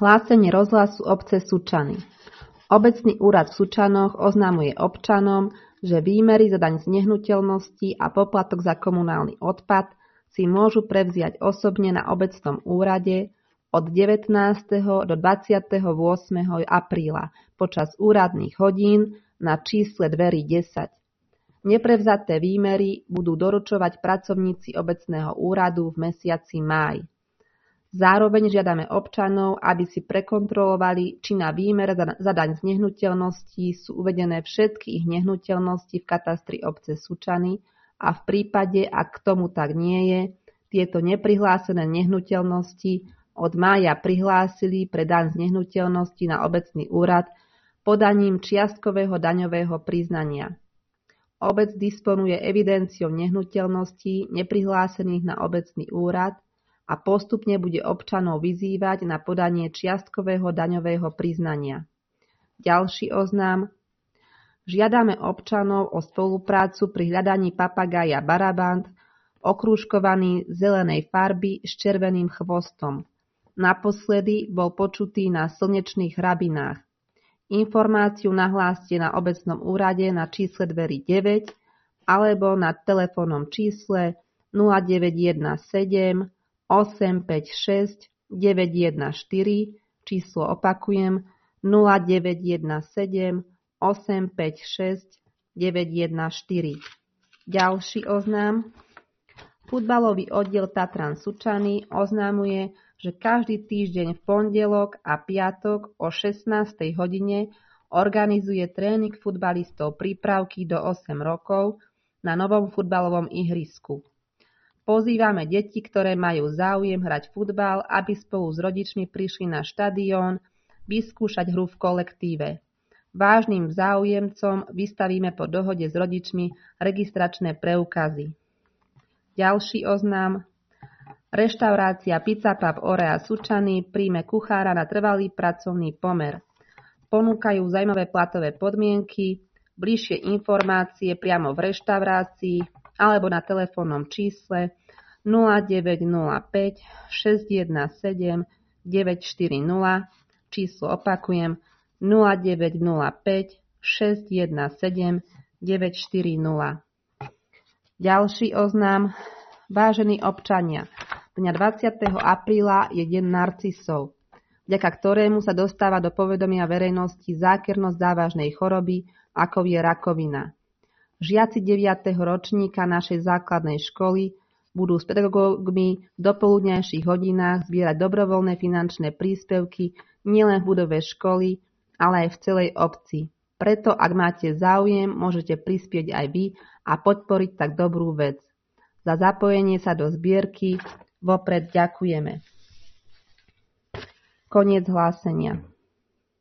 Hlásenie rozhlasu obce Sučany. Obecný úrad v Sučanoch oznamuje občanom, že výmery za daň z nehnuteľnosti a poplatok za komunálny odpad si môžu prevziať osobne na obecnom úrade od 19. do 28. apríla počas úradných hodín na čísle dverí 10. Neprevzaté výmery budú doručovať pracovníci obecného úradu v mesiaci máj. Zároveň žiadame občanov, aby si prekontrolovali, či na výmer za daň z nehnuteľností sú uvedené všetky ich nehnuteľnosti v katastri obce Sučany a v prípade, ak tomu tak nie je, tieto neprihlásené nehnuteľnosti od mája prihlásili pre daň z nehnuteľnosti na obecný úrad podaním čiastkového daňového priznania. Obec disponuje evidenciou nehnuteľností neprihlásených na obecný úrad a postupne bude občanov vyzývať na podanie čiastkového daňového priznania. Ďalší oznám. Žiadame občanov o spoluprácu pri hľadaní papagája Barabant, okrúžkovaný zelenej farby s červeným chvostom. Naposledy bol počutý na slnečných hrabinách. Informáciu nahláste na obecnom úrade na čísle dverí 9 alebo na telefónnom čísle 0917 856 914, číslo opakujem 0917 856 914. Ďalší oznám. Futbalový oddiel Tatran Sučany oznámuje, že každý týždeň v pondelok a piatok o 16. hodine organizuje tréning futbalistov prípravky do 8 rokov na novom futbalovom ihrisku. Pozývame deti, ktoré majú záujem hrať futbal, aby spolu s rodičmi prišli na štadión vyskúšať hru v kolektíve. Vážnym záujemcom vystavíme po dohode s rodičmi registračné preukazy. Ďalší oznám. Reštaurácia Pizza Pub Orea Sučany príjme kuchára na trvalý pracovný pomer. Ponúkajú zaujímavé platové podmienky, bližšie informácie priamo v reštaurácii alebo na telefónnom čísle 0905 617 940, číslo opakujem 0905 617 940. Ďalší oznám. Vážení občania, dňa 20. apríla je deň narcisov, vďaka ktorému sa dostáva do povedomia verejnosti zákernosť závažnej choroby, ako je rakovina. Žiaci 9. ročníka našej základnej školy budú s pedagógmi v dopoludňajších hodinách zbierať dobrovoľné finančné príspevky nielen v budove školy, ale aj v celej obci. Preto, ak máte záujem, môžete prispieť aj vy a podporiť tak dobrú vec. Za zapojenie sa do zbierky vopred ďakujeme. Koniec hlásenia.